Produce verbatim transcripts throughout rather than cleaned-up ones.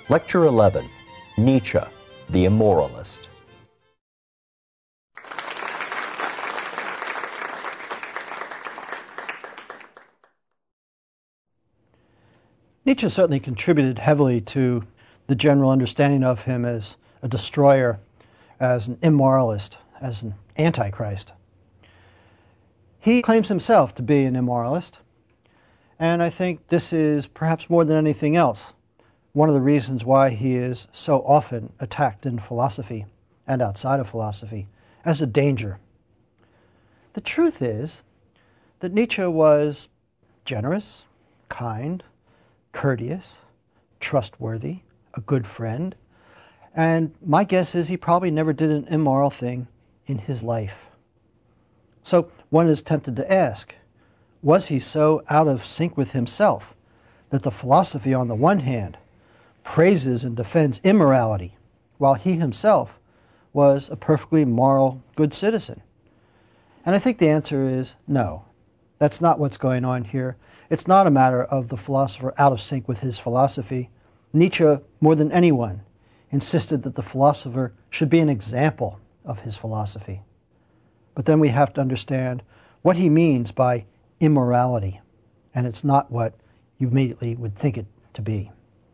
Lecture eleven, Nietzsche, the Immoralist. Nietzsche certainly contributed heavily to the general understanding of him as a destroyer, as an immoralist, as an antichrist. He claims himself to be an immoralist, and I think this is perhaps more than anything else one of the reasons why he is so often attacked in philosophy and outside of philosophy as a danger. The truth is that Nietzsche was generous, kind, courteous, trustworthy, a good friend, and my guess is he probably never did an immoral thing in his life. So one is tempted to ask, was he so out of sync with himself that the philosophy on the one hand praises and defends immorality, while he himself was a perfectly moral, good citizen? And I think the answer is no. That's not what's going on here. It's not a matter of the philosopher out of sync with his philosophy. Nietzsche, more than anyone, insisted that the philosopher should be an example of his philosophy. But then we have to understand what he means by immorality, and it's not what you immediately would think it to be.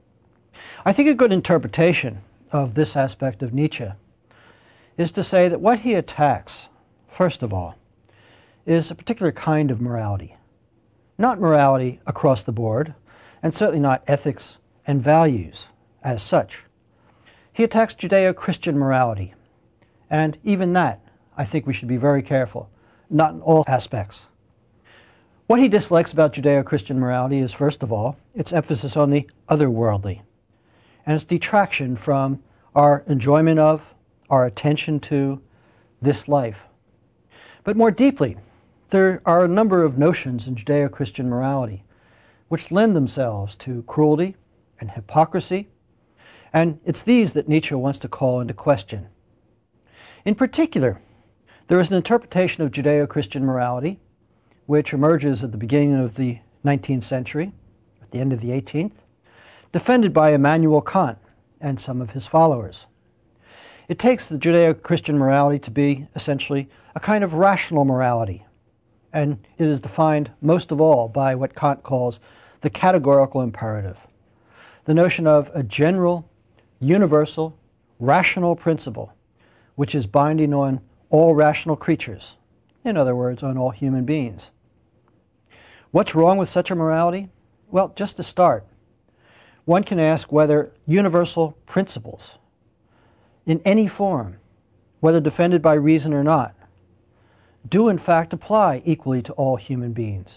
I think a good interpretation of this aspect of Nietzsche is to say that what he attacks, first of all, is a particular kind of morality. Not morality across the board, and certainly not ethics and values as such. He attacks Judeo-Christian morality, and even that, I think we should be very careful, not in all aspects. What he dislikes about Judeo-Christian morality is, first of all, its emphasis on the otherworldly, and its detraction from our enjoyment of, our attention to this life. But more deeply, there are a number of notions in Judeo-Christian morality which lend themselves to cruelty and hypocrisy, and it's these that Nietzsche wants to call into question. In particular, there is an interpretation of Judeo-Christian morality which emerges at the beginning of the nineteenth century, at the end of the eighteenth, defended by Immanuel Kant and some of his followers. It takes the Judeo-Christian morality to be essentially a kind of rational morality, and it is defined most of all by what Kant calls the categorical imperative, the notion of a general, universal, rational principle which is binding on all rational creatures, in other words, on all human beings. What's wrong with such a morality? Well, just to start, one can ask whether universal principles, in any form, whether defended by reason or not, do in fact apply equally to all human beings.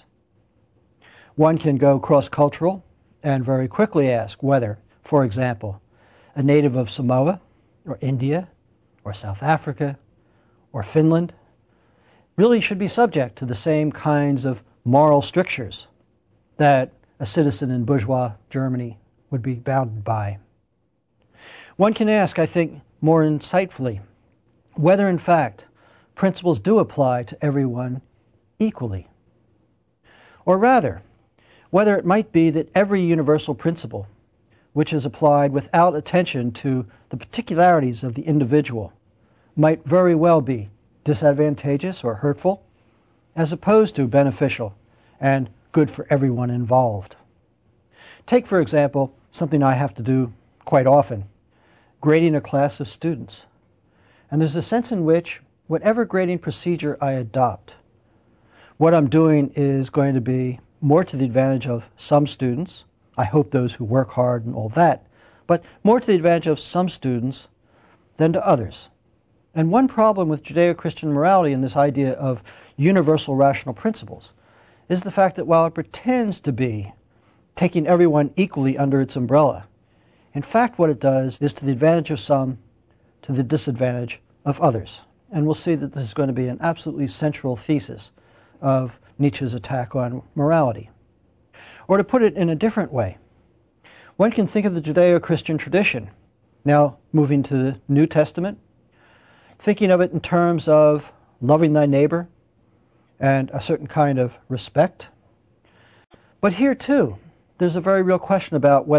One can go cross-cultural and very quickly ask whether, for example, a native of Samoa, or India, or South Africa, or Finland, really should be subject to the same kinds of moral strictures that a citizen in bourgeois Germany would be bounded by. One can ask, I think, more insightfully, whether in fact principles do apply to everyone equally. Or rather, whether it might be that every universal principle, which is applied without attention to the particularities of the individual, might very well be disadvantageous or hurtful, as opposed to beneficial and good for everyone involved. Take, for example, something I have to do quite often, grading a class of students. And there's a sense in which whatever grading procedure I adopt, what I'm doing is going to be more to the advantage of some students, I hope those who work hard and all that, but more to the advantage of some students than to others. And one problem with Judeo-Christian morality and this idea of universal rational principles is the fact that while it pretends to be taking everyone equally under its umbrella, in fact what it does is to the advantage of some, to the disadvantage of others. And we'll see that this is going to be an absolutely central thesis of Nietzsche's attack on morality. Or to put it in a different way, one can think of the Judeo-Christian tradition, now moving to the New Testament, thinking of it in terms of loving thy neighbor and a certain kind of respect. But here too, there's a very real question about whether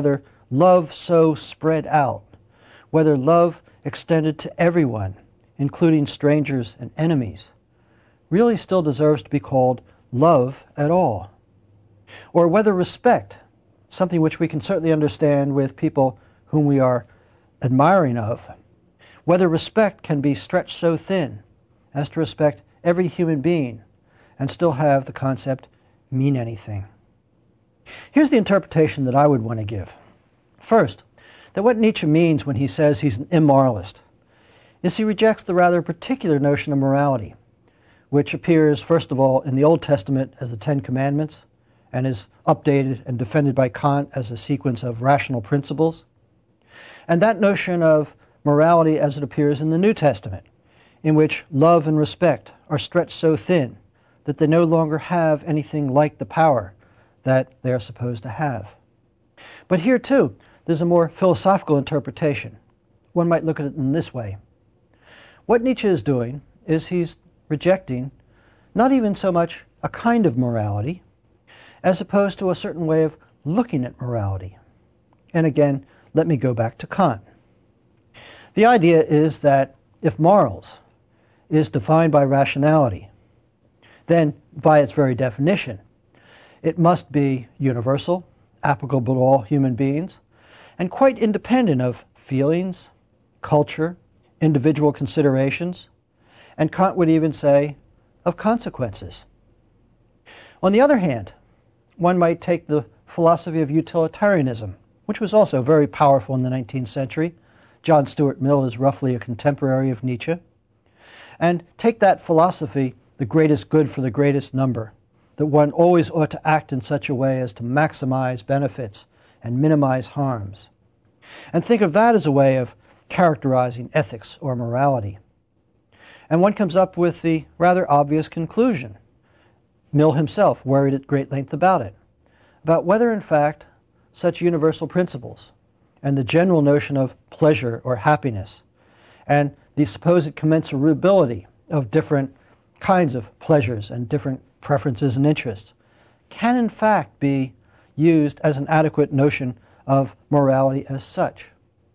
love so spread out, whether love extended to everyone, including strangers and enemies, really still deserves to be called love at all. Or whether respect, something which we can certainly understand with people whom we are admiring of, whether respect can be stretched so thin as to respect every human being and still have the concept mean anything. Here's the interpretation that I would want to give. First, that what Nietzsche means when he says he's an immoralist is he rejects the rather particular notion of morality, which appears, first of all, in the Old Testament as the Ten Commandments and is updated and defended by Kant as a sequence of rational principles, and that notion of morality as it appears in the New Testament, in which love and respect are stretched so thin that they no longer have anything like the power that they are supposed to have. But here, too, there's a more philosophical interpretation. One might look at it in this way. What Nietzsche is doing is he's rejecting not even so much a kind of morality as opposed to a certain way of looking at morality. And again, let me go back to Kant. The idea is that if morals is defined by rationality, then by its very definition, it must be universal, applicable to all human beings, and quite independent of feelings, culture, individual considerations, and Kant would even say of consequences. On the other hand, one might take the philosophy of utilitarianism, which was also very powerful in the nineteenth century. John Stuart Mill is roughly a contemporary of Nietzsche. And take that philosophy, the greatest good for the greatest number, that one always ought to act in such a way as to maximize benefits and minimize harms. And think of that as a way of characterizing ethics or morality. And one comes up with the rather obvious conclusion. Mill himself worried at great length about it, about whether in fact such universal principles and the general notion of pleasure or happiness and the supposed commensurability of different kinds of pleasures and different preferences and interests can in fact be used as an adequate notion of morality as such.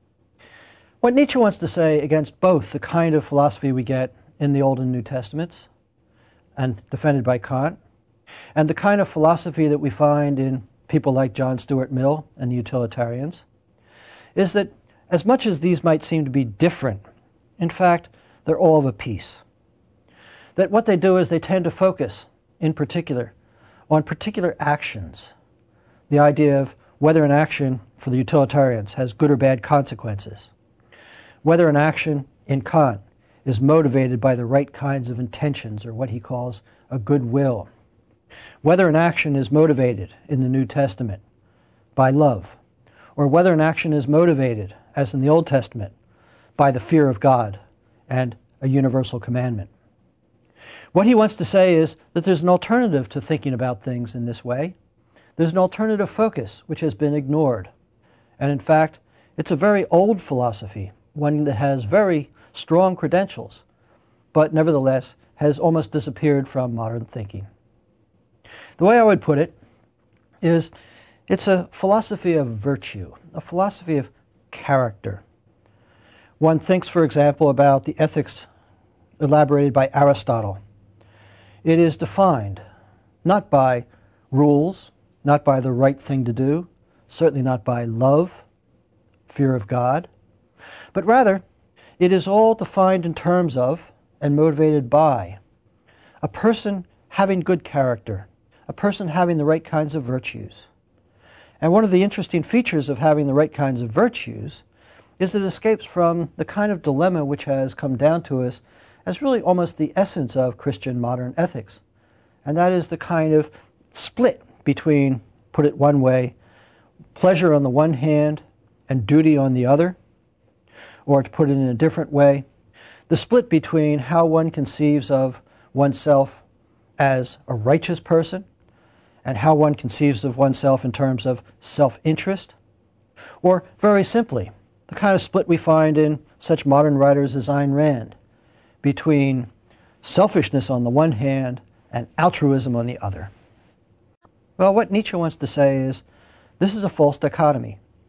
What Nietzsche wants to say against both the kind of philosophy we get in the Old and New Testaments, and defended by Kant, and the kind of philosophy that we find in people like John Stuart Mill and the utilitarians, is that as much as these might seem to be different, in fact, they're all of a piece. That what they do is they tend to focus, in particular, on particular actions. The idea of whether an action, for the utilitarians, has good or bad consequences. Whether an action, in Kant, is motivated by the right kinds of intentions, or what he calls a good will. Whether an action is motivated, in the New Testament, by love, or whether an action is motivated, as in the Old Testament, by the fear of God and a universal commandment. What he wants to say is that there's an alternative to thinking about things in this way. There's an alternative focus which has been ignored. And in fact, it's a very old philosophy, one that has very strong credentials, but nevertheless has almost disappeared from modern thinking. The way I would put it is it's a philosophy of virtue, a philosophy of character. One thinks, for example, about the ethics elaborated by Aristotle. It is defined not by rules, not by the right thing to do, certainly not by love, fear of God, but rather it is all defined in terms of and motivated by a person having good character, a person having the right kinds of virtues. And one of the interesting features of having the right kinds of virtues is that it escapes from the kind of dilemma which has come down to us as really almost the essence of Christian modern ethics. And that is the kind of split between, put it one way, pleasure on the one hand and duty on the other. Or to put it in a different way, the split between how one conceives of oneself as a righteous person and how one conceives of oneself in terms of self-interest. Or, very simply, the kind of split we find in such modern writers as Ayn Rand between selfishness on the one hand and altruism on the other. Well, what Nietzsche wants to say is this is a false dichotomy.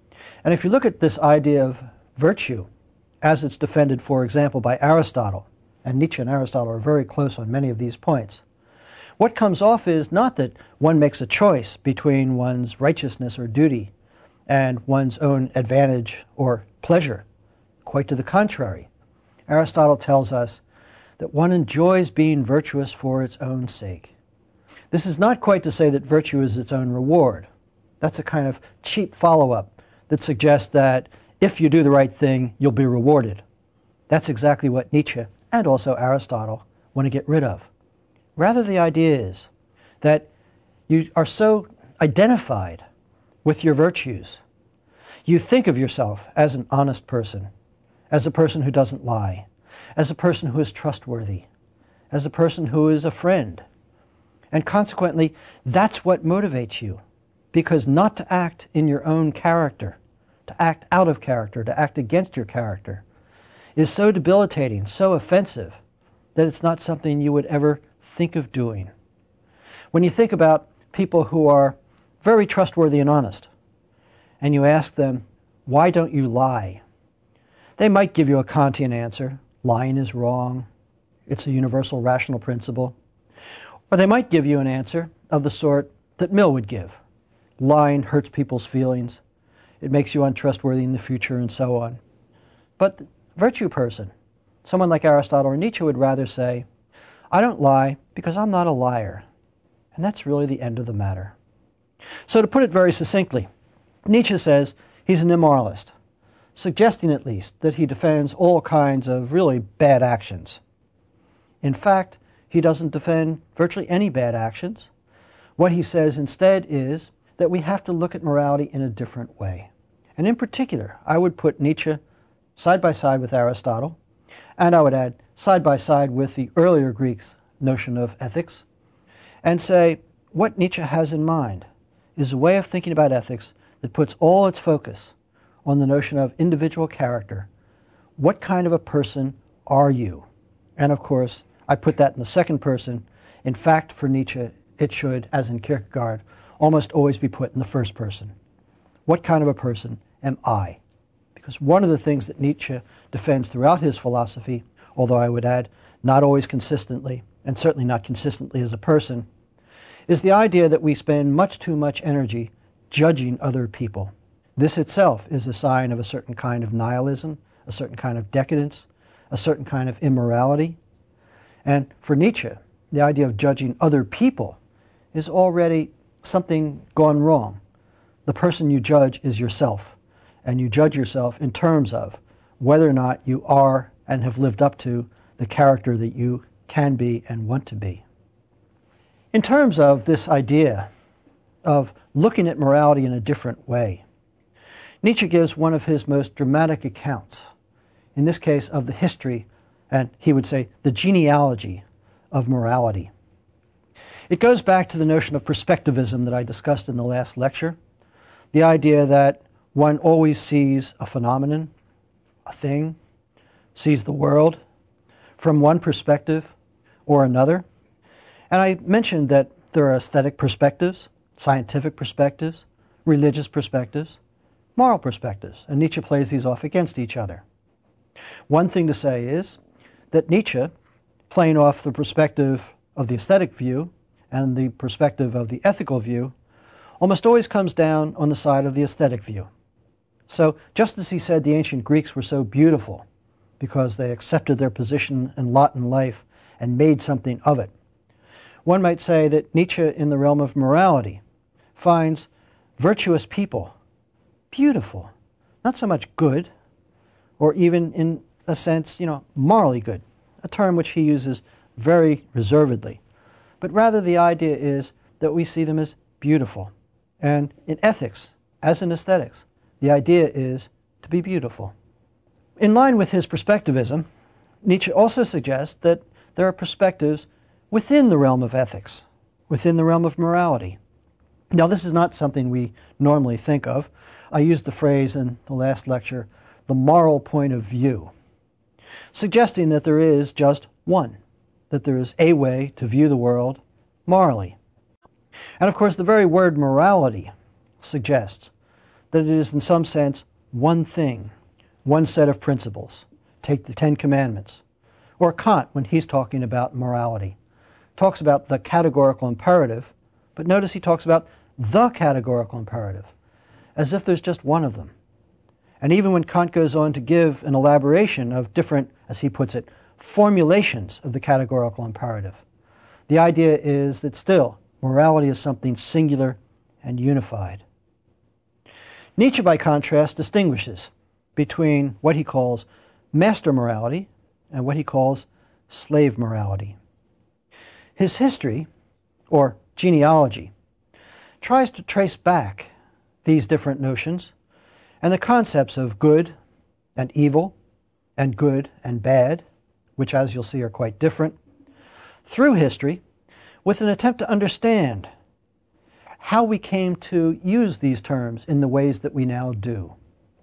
And if you look at this idea of virtue, as it's defended, for example, by Aristotle, and Nietzsche and Aristotle are very close on many of these points, what comes off is not that one makes a choice between one's righteousness or duty and one's own advantage or pleasure. Quite to the contrary. Aristotle tells us that one enjoys being virtuous for its own sake. This is not quite to say that virtue is its own reward. That's a kind of cheap follow-up that suggests that if you do the right thing, you'll be rewarded. That's exactly what Nietzsche and also Aristotle want to get rid of. Rather, the idea is that you are so identified with your virtues. You think of yourself as an honest person, as a person who doesn't lie, as a person who is trustworthy, as a person who is a friend. And consequently, that's what motivates you. Because not to act in your own character, to act out of character, to act against your character, is so debilitating, so offensive, that it's not something you would ever think of doing. When you think about people who are very trustworthy and honest, and you ask them, why don't you lie? They might give you a Kantian answer. Lying is wrong. It's a universal rational principle. Or they might give you an answer of the sort that Mill would give. Lying hurts people's feelings. It makes you untrustworthy in the future and so on. But the virtue person, someone like Aristotle or Nietzsche, would rather say, I don't lie because I'm not a liar. And that's really the end of the matter. So to put it very succinctly, Nietzsche says he's an immoralist, suggesting at least that he defends all kinds of really bad actions. In fact, he doesn't defend virtually any bad actions. What he says instead is that we have to look at morality in a different way. And in particular, I would put Nietzsche side by side with Aristotle, and I would add side by side with the earlier Greeks' notion of ethics, and say what Nietzsche has in mind is a way of thinking about ethics that puts all its focus on the notion of individual character. What kind of a person are you? And of course, I put that in the second person. In fact, for Nietzsche, it should, as in Kierkegaard, almost always be put in the first person. What kind of a person am I? Because one of the things that Nietzsche defends throughout his philosophy, although I would add not always consistently, and certainly not consistently as a person, is the idea that we spend much too much energy judging other people. This itself is a sign of a certain kind of nihilism, a certain kind of decadence, a certain kind of immorality. And for Nietzsche, the idea of judging other people is already something gone wrong. The person you judge is yourself, and you judge yourself in terms of whether or not you are and have lived up to the character that you can be and want to be. In terms of this idea of looking at morality in a different way, Nietzsche gives one of his most dramatic accounts, in this case of the history, and he would say the genealogy of morality. It goes back to the notion of perspectivism that I discussed in the last lecture, the idea that one always sees a phenomenon, a thing, sees the world from one perspective or another. And I mentioned that there are aesthetic perspectives, scientific perspectives, religious perspectives, moral perspectives, and Nietzsche plays these off against each other. One thing to say is that Nietzsche, playing off the perspective of the aesthetic view and the perspective of the ethical view, almost always comes down on the side of the aesthetic view. So just as he said the ancient Greeks were so beautiful because they accepted their position and lot in life and made something of it, one might say that Nietzsche, in the realm of morality, finds virtuous people beautiful, not so much good, or even in a sense, you know, morally good, a term which he uses very reservedly. But rather the idea is that we see them as beautiful. And in ethics, as in aesthetics, the idea is to be beautiful. In line with his perspectivism, Nietzsche also suggests that there are perspectives within the realm of ethics, within the realm of morality. Now, this is not something we normally think of. I used the phrase in the last lecture, the moral point of view, suggesting that there is just one, that there is a way to view the world morally. And of course, the very word morality suggests that it is in some sense one thing, one set of principles. Take the Ten Commandments. Or Kant, when he's talking about morality, talks about the categorical imperative, but notice he talks about the categorical imperative, as if there's just one of them. And even when Kant goes on to give an elaboration of different, as he puts it, formulations of the categorical imperative, the idea is that still, morality is something singular and unified. Nietzsche, by contrast, distinguishes between what he calls master morality and what he calls slave morality. His history, or genealogy, tries to trace back these different notions and the concepts of good and evil and good and bad, which, as you'll see, are quite different, through history with an attempt to understand how we came to use these terms in the ways that we now do.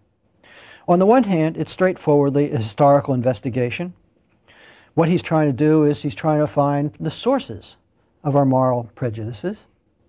On the one hand, it's straightforwardly a historical investigation. What he's trying to do is he's trying to find the sources of our moral prejudices.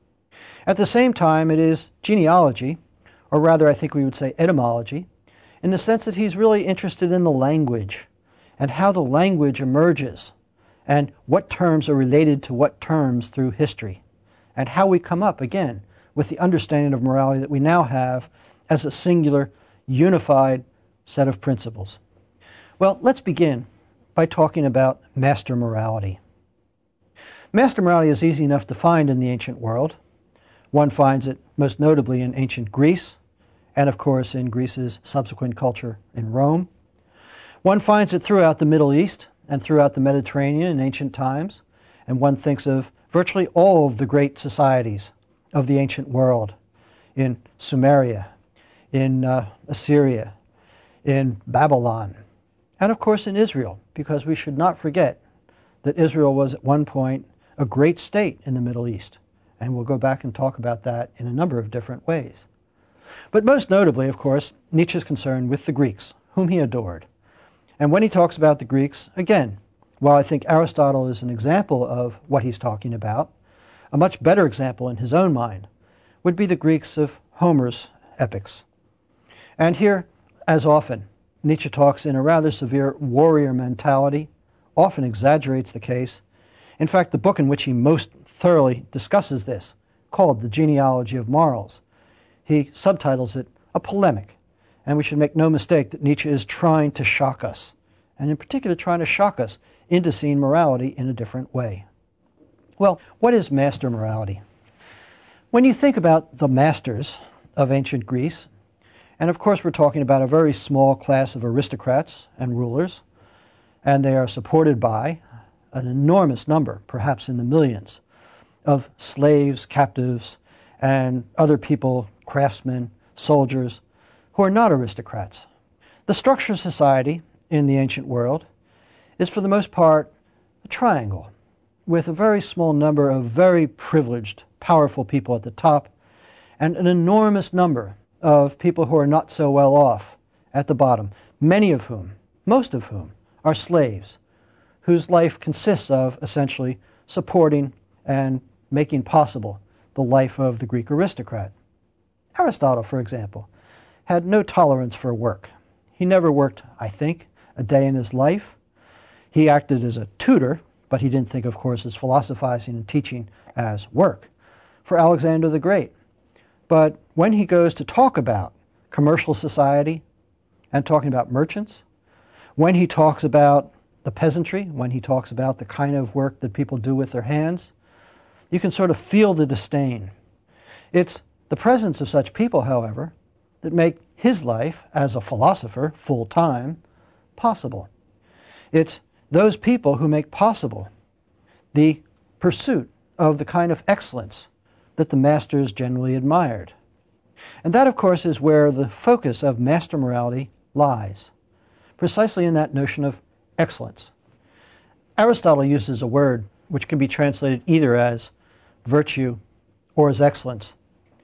At the same time, it is genealogy, or rather I think we would say etymology, in the sense that he's really interested in the language and how the language emerges and what terms are related to what terms through history and how we come up, again, with the understanding of morality that we now have as a singular, unified set of principles. Well, let's begin by talking about master morality. Master morality is easy enough to find in the ancient world. One finds it most notably in ancient Greece, and of course in Greece's subsequent culture in Rome. One finds it throughout the Middle East and throughout the Mediterranean in ancient times, and one thinks of virtually all of the great societies of the ancient world, in Sumeria, in uh, Assyria, in Babylon, and of course in Israel, because we should not forget that Israel was at one point a great state in the Middle East, and we'll go back and talk about that in a number of different ways. But most notably, of course, Nietzsche is concerned with the Greeks, whom he adored. And when he talks about the Greeks, again, while I think Aristotle is an example of what he's talking about, a much better example in his own mind would be the Greeks of Homer's epics. And here, as often, Nietzsche talks in a rather severe warrior mentality, often exaggerates the case. In fact, the book in which he most thoroughly discusses this, called The Genealogy of Morals, he subtitles it A Polemic. And we should make no mistake that Nietzsche is trying to shock us, and in particular trying to shock us into seeing morality in a different way. Well, what is master morality? When you think about the masters of ancient Greece, and of course we're talking about a very small class of aristocrats and rulers, and they are supported by an enormous number, perhaps in the millions, of slaves, captives, and other people, craftsmen, soldiers, who are not aristocrats. The structure of society in the ancient world is for the most part a triangle, with a very small number of very privileged, powerful people at the top, and an enormous number of people who are not so well off at the bottom, many of whom, most of whom, are slaves, whose life consists of essentially supporting and making possible the life of the Greek aristocrat. Aristotle, for example, had no tolerance for work. He never worked, I think, a day in his life. He acted as a tutor, but he didn't think, of course, as philosophizing and teaching as work, for Alexander the Great. But when he goes to talk about commercial society and talking about merchants, when he talks about the peasantry, when he talks about the kind of work that people do with their hands, you can sort of feel the disdain. It's the presence of such people, however, that make his life as a philosopher full-time possible. It's those people who make possible the pursuit of the kind of excellence that the masters generally admired. And that, of course, is where the focus of master morality lies, precisely in that notion of excellence. Aristotle uses a word which can be translated either as virtue or as excellence.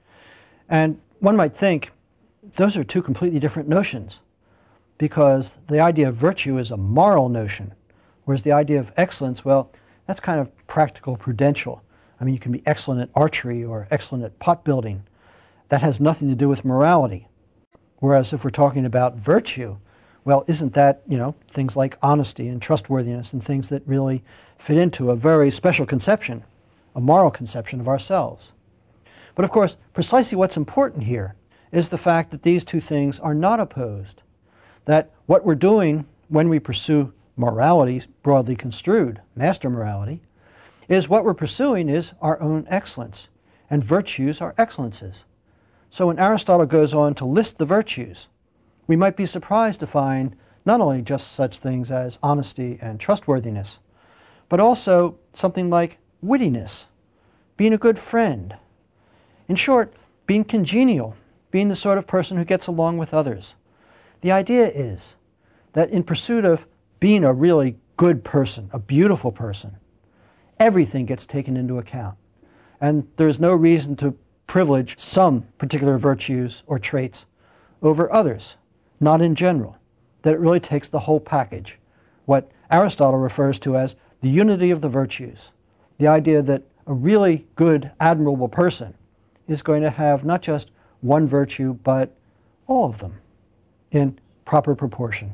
And one might think those are two completely different notions, because the idea of virtue is a moral notion, whereas the idea of excellence, well, that's kind of practical, prudential. I mean, you can be excellent at archery or excellent at pot building. That has nothing to do with morality. Whereas if we're talking about virtue, well, isn't that, you know, things like honesty and trustworthiness and things that really fit into a very special conception, a moral conception of ourselves. But of course, precisely what's important here is the fact that these two things are not opposed, that what we're doing when we pursue morality, broadly construed, master morality, is what we're pursuing is our own excellence, and virtues are excellences. So when Aristotle goes on to list the virtues, we might be surprised to find not only just such things as honesty and trustworthiness, but also something like wittiness, being a good friend. In short, being congenial, being the sort of person who gets along with others. The idea is that in pursuit of being a really good person, a beautiful person, everything gets taken into account. And there is no reason to privilege some particular virtues or traits over others, not in general, that it really takes the whole package, what Aristotle refers to as the unity of the virtues, the idea that a really good, admirable person is going to have not just one virtue, but all of them in proper proportion.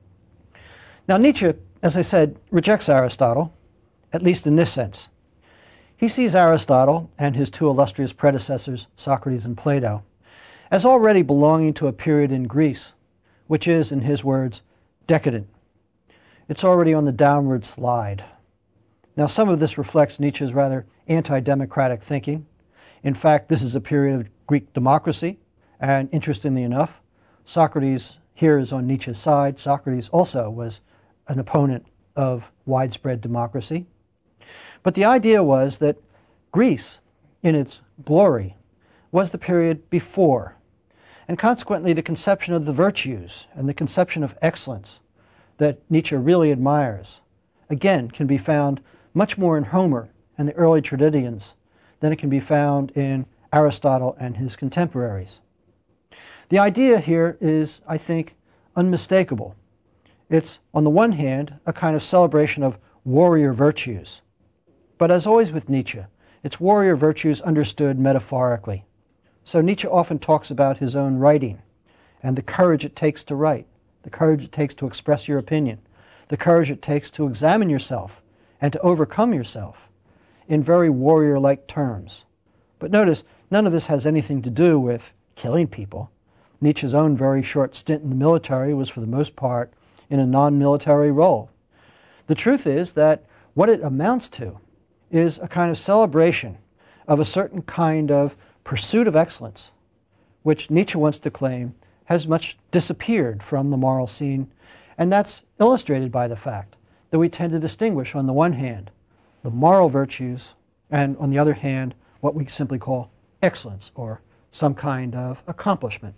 Now Nietzsche, as I said, rejects Aristotle, at least in this sense. He sees Aristotle and his two illustrious predecessors, Socrates and Plato, as already belonging to a period in Greece, which is, in his words, decadent. It's already on the downward slide. Now, some of this reflects Nietzsche's rather anti-democratic thinking. In fact, this is a period of Greek democracy, and interestingly enough, Socrates here is on Nietzsche's side. Socrates also was an opponent of widespread democracy. But the idea was that Greece, in its glory, was the period before, and consequently the conception of the virtues and the conception of excellence that Nietzsche really admires, again, can be found much more in Homer and the early tragedians than it can be found in Aristotle and his contemporaries. The idea here is, I think, unmistakable. It's, on the one hand, a kind of celebration of warrior virtues. But as always with Nietzsche, it's warrior virtues understood metaphorically. So Nietzsche often talks about his own writing and the courage it takes to write, the courage it takes to express your opinion, the courage it takes to examine yourself and to overcome yourself in very warrior-like terms. But notice, none of this has anything to do with killing people. Nietzsche's own very short stint in the military was for the most part in a non-military role. The truth is that what it amounts to is a kind of celebration of a certain kind of pursuit of excellence, which Nietzsche wants to claim has much disappeared from the moral scene, and that's illustrated by the fact that we tend to distinguish, on the one hand, the moral virtues, and on the other hand, what we simply call excellence, or some kind of accomplishment.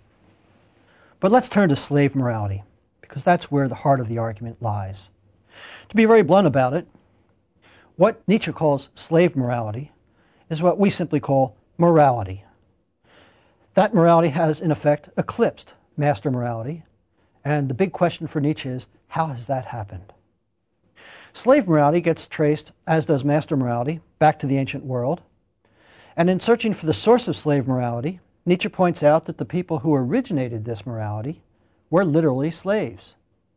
But let's turn to slave morality, because that's where the heart of the argument lies. To be very blunt about it, what Nietzsche calls slave morality is what we simply call morality. That morality has, in effect, eclipsed master morality, and the big question for Nietzsche is, how has that happened? Slave morality gets traced, as does master morality, back to the ancient world, and in searching for the source of slave morality, Nietzsche points out that the people who originated this morality were literally slaves.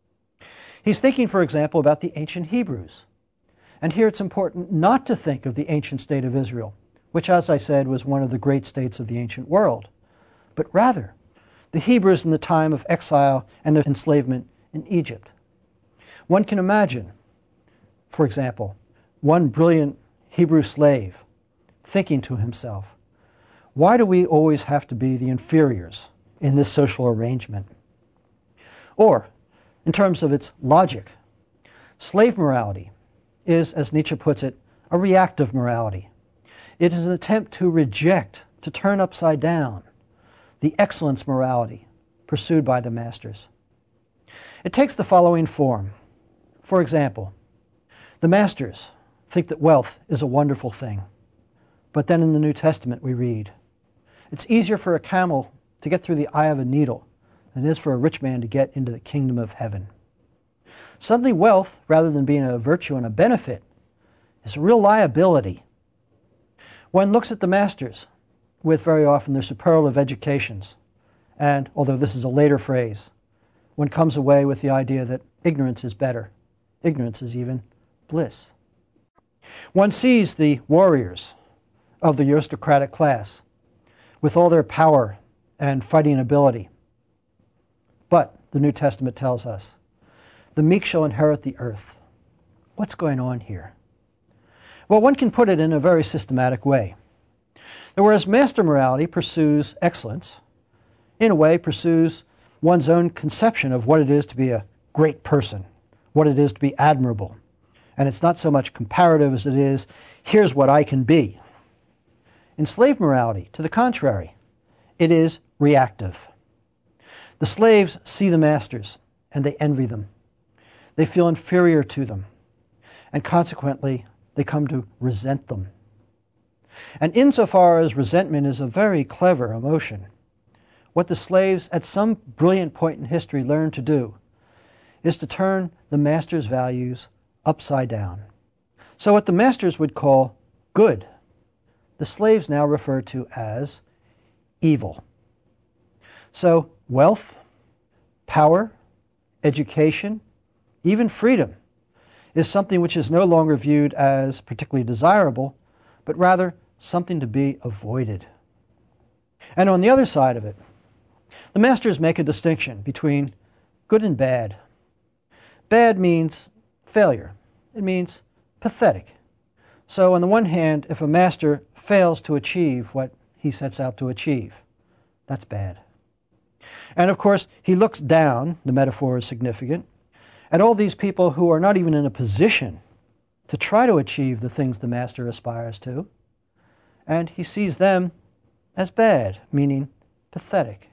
He's thinking, for example, about the ancient Hebrews. And here it's important not to think of the ancient state of Israel, which, as I said, was one of the great states of the ancient world, but rather the Hebrews in the time of exile and their enslavement in Egypt. One can imagine, for example, one brilliant Hebrew slave thinking to himself, why do we always have to be the inferiors in this social arrangement? Or, in terms of its logic, slave morality is, as Nietzsche puts it, a reactive morality. It is an attempt to reject, to turn upside down, the excellence morality pursued by the masters. It takes the following form. For example, the masters think that wealth is a wonderful thing. But then in the New Testament we read, it's easier for a camel to get through the eye of a needle than it is for a rich man to get into the kingdom of heaven. Suddenly wealth, rather than being a virtue and a benefit, is a real liability. One looks at the masters, with very often their superlative educations, And although this is a later phrase, one comes away with the idea that ignorance is better. Ignorance is even bliss. One sees the warriors of the aristocratic class with all their power and fighting ability. But the New Testament tells us, the meek shall inherit the earth. What's going on here? Well, one can put it in a very systematic way. Whereas master morality pursues excellence, in a way pursues one's own conception of what it is to be a great person, what it is to be admirable. And it's not so much comparative as it is, here's what I can be. In slave morality, to the contrary, it is reactive. The slaves see the masters and they envy them. They feel inferior to them, and consequently they come to resent them. And insofar as resentment is a very clever emotion, what the slaves at some brilliant point in history learned to do is to turn the master's values upside down. So what the masters would call good, the slaves now refer to as evil. So wealth, power, education, even freedom is something which is no longer viewed as particularly desirable, but rather something to be avoided. And on the other side of it, the masters make a distinction between good and bad. Bad means failure. It means pathetic. So on the one hand, if a master fails to achieve what he sets out to achieve, that's bad. And of course, he looks down, the metaphor is significant, at all these people who are not even in a position to try to achieve the things the master aspires to, and he sees them as bad, meaning pathetic.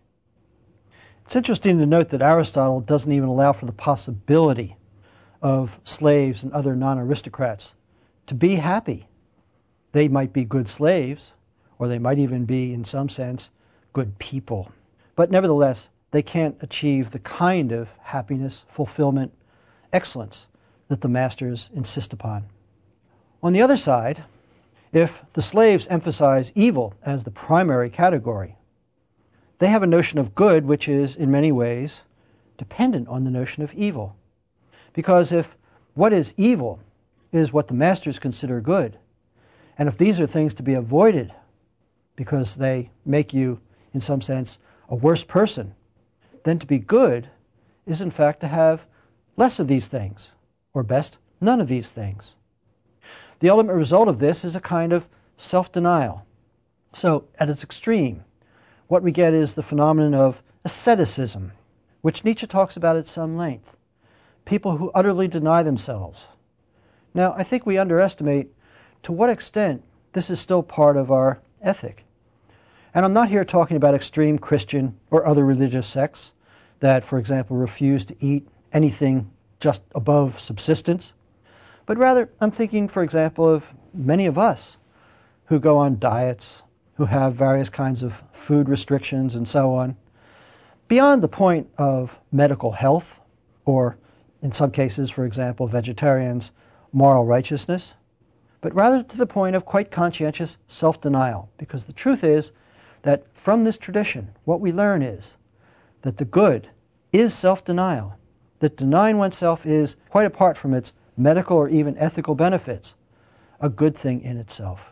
It's interesting to note that Aristotle doesn't even allow for the possibility of slaves and other non-aristocrats to be happy. They might be good slaves, or they might even be, in some sense, good people. But nevertheless, they can't achieve the kind of happiness, fulfillment, excellence that the masters insist upon. On the other side, if the slaves emphasize evil as the primary category, they have a notion of good which is, in many ways, dependent on the notion of evil. Because if what is evil is what the masters consider good, and if these are things to be avoided because they make you, in some sense, a worse person, then to be good is in fact to have less of these things, or best, none of these things. The ultimate result of this is a kind of self-denial. So, at its extreme, what we get is the phenomenon of asceticism, which Nietzsche talks about at some length. People who utterly deny themselves. Now, I think we underestimate to what extent this is still part of our ethic. And I'm not here talking about extreme Christian or other religious sects that, for example, refuse to eat anything just above subsistence. But rather, I'm thinking, for example, of many of us who go on diets, who have various kinds of food restrictions and so on, beyond the point of medical health, or in some cases, for example, vegetarians, moral righteousness, but rather to the point of quite conscientious self-denial. Because the truth is that from this tradition, what we learn is that the good is self-denial, that denying oneself is, quite apart from its medical or even ethical benefits, a good thing in itself.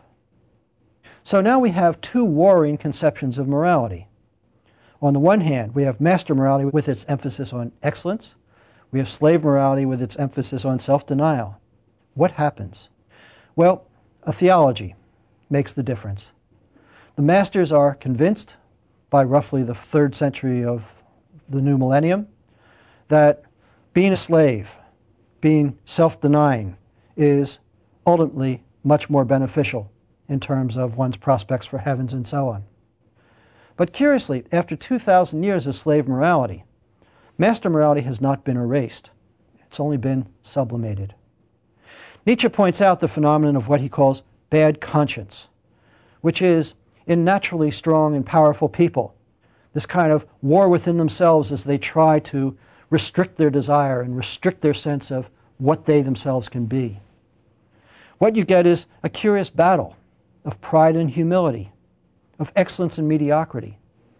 So now we have two warring conceptions of morality. On the one hand, we have master morality with its emphasis on excellence. We have slave morality with its emphasis on self-denial. What happens? Well, a theology makes the difference. The masters are convinced by roughly the third century of the new millennium that being a slave, being self-denying, is ultimately much more beneficial in terms of one's prospects for heavens and so on. But curiously, after two thousand years of slave morality, master morality has not been erased. It's only been sublimated. Nietzsche points out the phenomenon of what he calls bad conscience, which is, in naturally strong and powerful people, this kind of war within themselves as they try to restrict their desire and restrict their sense of what they themselves can be. What you get is a curious battle of pride and humility, of excellence and mediocrity.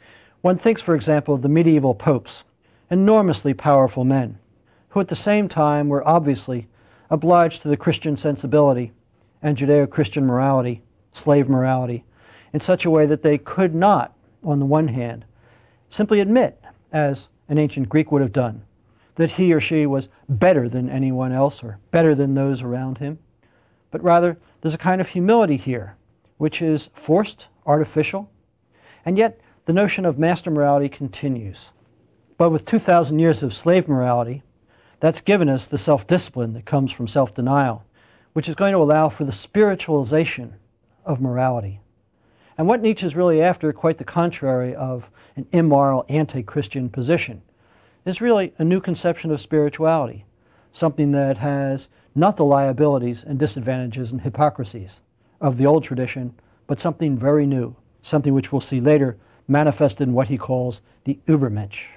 One thinks, for example, of the medieval popes, enormously powerful men, who at the same time were obviously obliged to the Christian sensibility and Judeo-Christian morality, slave morality, in such a way that they could not, on the one hand, simply admit, as an ancient Greek would have done, that he or she was better than anyone else or better than those around him, but rather there's a kind of humility here, which is forced, artificial, and yet the notion of master morality continues. But with two thousand years of slave morality, that's given us the self-discipline that comes from self-denial, which is going to allow for the spiritualization of morality. And what Nietzsche is really after, quite the contrary of an immoral, anti-Christian position, is really a new conception of spirituality, something that has not the liabilities and disadvantages and hypocrisies of the old tradition, but something very new, something which we'll see later manifested in what he calls the Übermensch.